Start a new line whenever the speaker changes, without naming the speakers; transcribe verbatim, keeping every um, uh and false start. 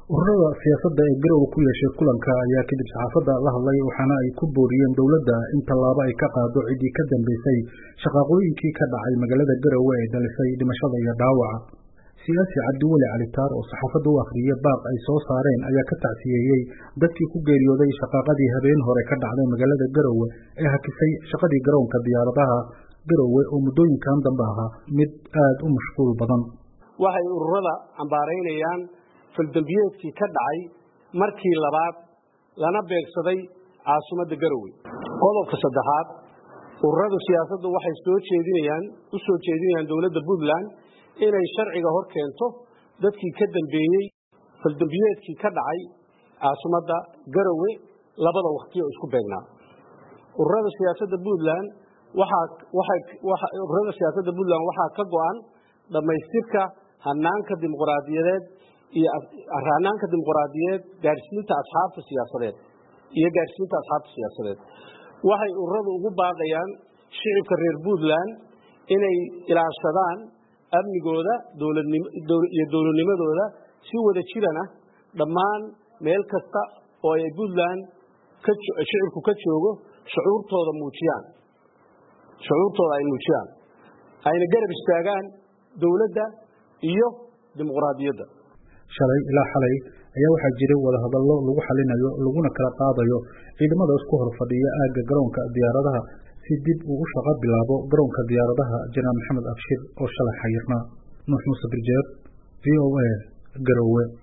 ururada siyaasadda ee Garowe ku yeeshay kulanka ayaa kadib saxaafadda la hadlay waxaana ay ku booriyeen dawladda in tallaabo ay ka qaado cidii ka dambeysay shaqaqooyinkii ka dhacay magaalada Garowe ee dhalisay dhimashada iyo dhaawaca. siyaasi Cabdiweli Cali Taar oo saxaafadda u akhriyay baaq ay soo saareen ayaa ka tacsiyeeyay dadkii ku geeriyooday shaqaqadii habeen hore ka dhacday magaalada Garowe ee hakisay shaqadii garoonka diyaaradaha Garowe oo muddooyinkan dambe ahaa mid aad u mashquul badan.
waxay ururada ambaareynayaan faldambiyeedkii ka dhacay markii labaad lana beegsaday caasimadda Garowe. qodobka saddexaad ururada siyaasaddu waxay soo jeedinayaan u soo jeedinayaan dawladda Puntland inay sharciga hor keento dadkii ka dambeeyay faldambiyeedkii ka dhacay caasimadda Garowe labada waqti oo isku beegnaa. ururada siyaasadda Puntland waxa waxay waxa ururada siyaasadda Puntland waxa ka go'an dhamaystirka hanaanka dimuqraadiyadeed iyo hanaanka dimuqraadiyadeed gaarsiinta asxaabta siyaasadeed iyo gaarsiinta asxaabta siyaasadeed. waxay ururadu ugu baaqayaan shicibka reer Puntland inay ilaashadaan amnigooda dawladnimo iyo dawladnimadooda si wada jirana dhammaan meel kasta oo ay Puntland ka shicibku ka joogo shucuurtooda muujiyaan shucuurtooda ay muujiyaan ayna garab istaagaan dawladda iyo dimuqraadiyadda.
shalay ilaa xalay ayaa waxaa jiray wada hadallo lagu xalinayo laguna kala qaadayo ciidamada isku hor fadhiya aagga garoonka diyaaradaha si dib uu u shaqo bilaabo garoonka diyaaradaha Janaan Maxamed Abshir oo shalay xayirnaa. Nuux Muuse Birjeer, V O A, Garowe.